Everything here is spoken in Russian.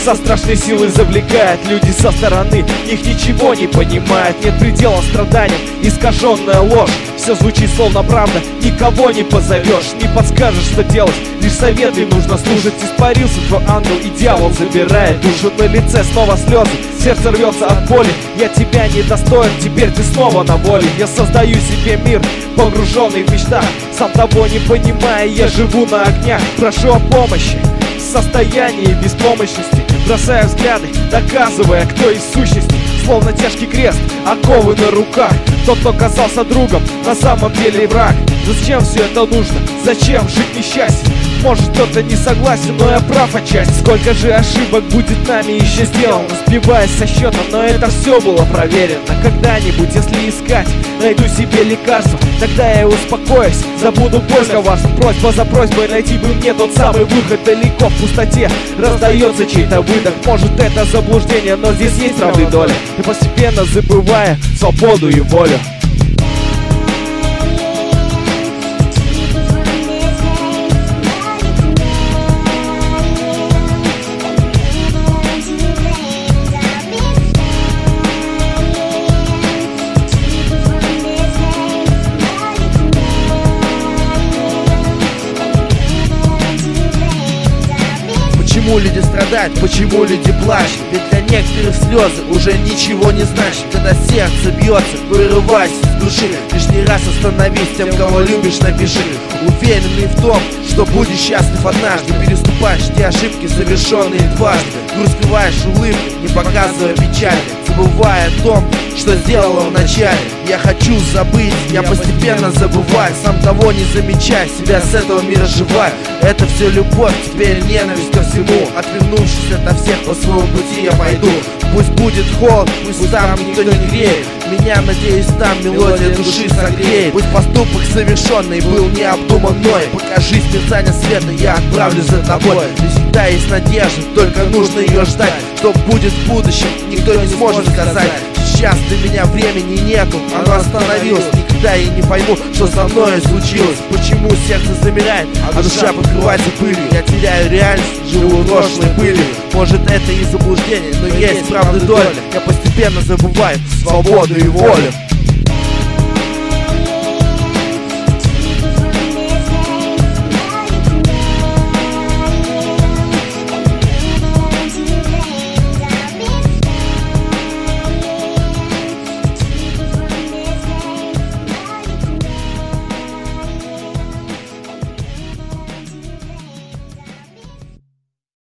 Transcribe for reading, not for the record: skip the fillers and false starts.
со страшной силой завлекает. Люди со стороны, их ничего не понимают. Нет предела страданиям, искаженная ложь. Все звучит словно правда, никого не позовешь, не подскажешь, что делать, лишь советы нужно слушать. Испарился твой ангел, и дьявол забирает душу. На лице снова слезы, сердце рвется от боли. Я тебя не достоин, теперь ты снова на воле. Я создаю себе мир, погруженный в мечтах, сам того не понимая, я живу на огнях. Прошу о помощи в состоянии беспомощности, бросая взгляды, доказывая, кто из сущности. Словно тяжкий крест, оковы на руках. Тот, кто казался другом, на самом деле враг. Зачем все это нужно? Зачем жить несчастье? Может, кто-то не согласен, но я прав отчасти. Сколько же ошибок будет нами еще сделано, сбиваясь со счета, но это все было проверено. Когда-нибудь, если искать, найду себе лекарство, тогда я успокоюсь, забуду боль коварства. Просьба за просьбой, найти бы мне тот самый выход. Далеко в пустоте раздается чей-то выдох. Может, это заблуждение, но здесь есть правды доля. И постепенно забывая свободу и волю. Почему люди страдают, почему люди плачут? Ведь для некоторых слезы уже ничего не значит. Когда сердце бьется, вырывайся из души. Лишний раз остановись, тем, кого любишь, напиши. Уверенный в том, что будешь счастлив однажды. Переступаешь те ошибки, совершенные дважды. Грусть скрываешь улыбкой, не показывая печаль, забывая о том, что сделала в начале. Я хочу забыть, я постепенно забываю, сам того не замечая, себя с этого мира сживаю. Это все любовь, теперь ненависть ко всему. Отвернувшись ото всех, по своему пути я пойду. Пусть будет холод, пусть там никто не греет меня, надеюсь, там мелодия души согреет. Пусть поступок совершенный был не обдуман мной. Покажись мерцание света, я отправлюсь за тобой. Ведь всегда есть надежда, только нужно ее ждать. Что будет в будущем, никто не сможет сказать. Сейчас для меня времени нету, оно остановилось. Никогда я не пойму, что со мной случилось. Почему сердце замирает, а душа покрывается пылью. Я теряю реальность, живу прошлой пылью. Может, это и заблуждение, но есть правда доля. Я постепенно забываю свободу и волю.